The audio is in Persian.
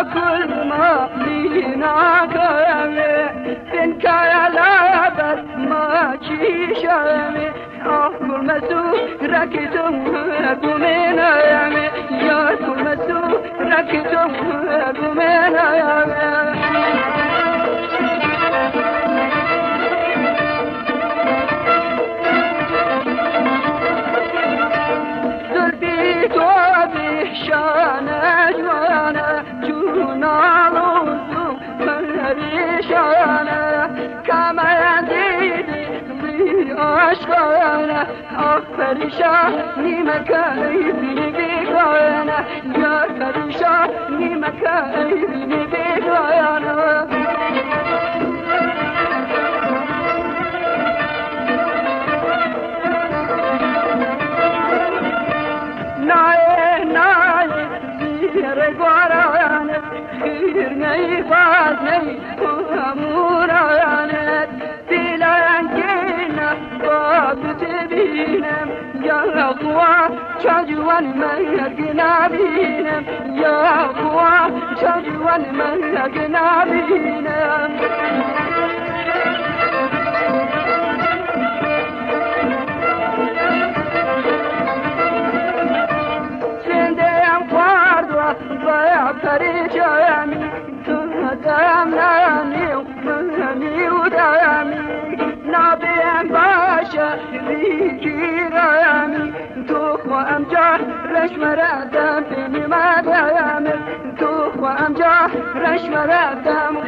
كل ما لينا كامي بنك يا لابد ما تشيشامي كل مسو ركتم بمنا يامي يا كل مسو ركتم بمنا يامي شانه جوانه جونالوزو پریشانه کمه دیدی بی عشقانه پریشان نیمه کهیبی بیگانه یا پریشان نیمه کهیبی بیگانه رگوارانت خیر نی باز نی امورانت دیلانگینا باد تبینم یا خوا چجوان مرگ نبینم یا خوا چجوان مرگ نبینم باید پریشانی تو دم نمی و دمی نبیم باشه بیگیرمی تو خواهم جا رشم ردم بینیم دمی تو خواهم جا رشم ردم